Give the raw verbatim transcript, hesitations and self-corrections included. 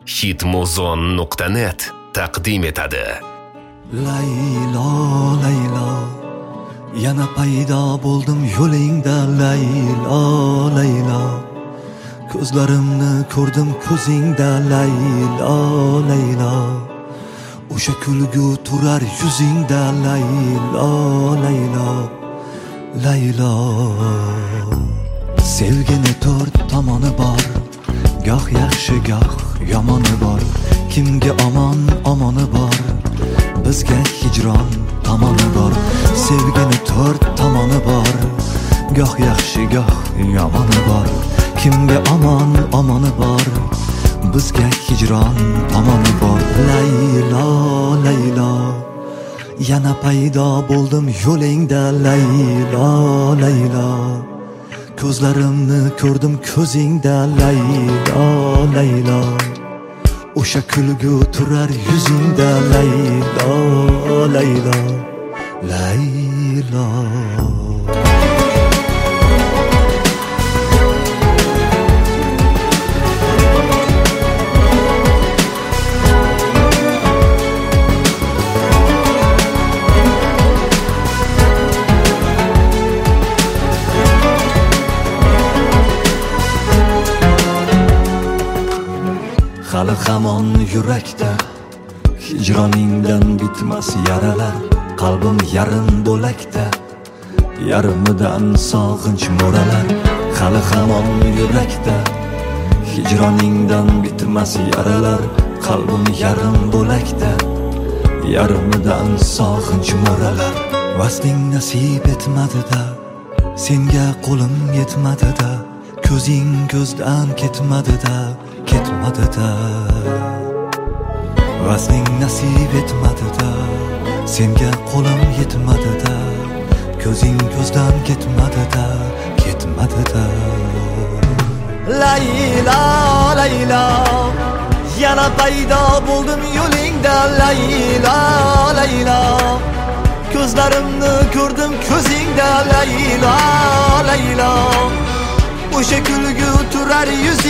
hitmuzon nuqta net taqdim etadi. Laylo, Laylo, yana paydo bo'ldim yo'lingda. Laylo, Laylo, ko'zlarimni ko'rdim ko'zingda. Laylo, Laylo, o'sha kulgu turar yuzingda. Laylo, Laylo, Laylo. Sevgini to'rt tomoni bor, goh yaxshi goh yomoni bor. Kimga omon omoni bor, bizga hijron tomoni bor. Sevgini to'rt tomoni bor, goh yaxshi goh yomoni bor. Kimga omon omoni bor, bizga hijron tomoni bor. Laylo, Laylo, yana paydo bo'ldim yo'lingda. Laylo, Laylo, ko'zlarimni ko'rdim ko'zingda. Laylo, Laylo, o'sha kulgu turar yuzingda. Laylo, Laylo, Laylo. Hali hamon yurakda hijroningdan bitmas yaralar. Qalbim yarim bo'lakda, yarimidan sog'inch mo'ralar. Hali hamon yurakda hijroningdan bitmas yaralar. Qalbim yarim bo'lakda, yarimidan sog'inch mo'ralar. Vasling nasib etmadi-da, senga qo'lim yetmadi-da. Ko'zing ko'zdan ketmadi-da, ketmadi-da. Vasling nasib etmadi-da, senga qo'lim yetmadi-da. Ko'zing ko'zdan ketmadi-da, ketmadi-da. Laylo, Laylo, yana paydo bo'ldim yo'lingda. Laylo, Laylo, ko'zlarimni ko'rdim ko'zingda. Laylo, Laylo, o'sha kulgu turar yuz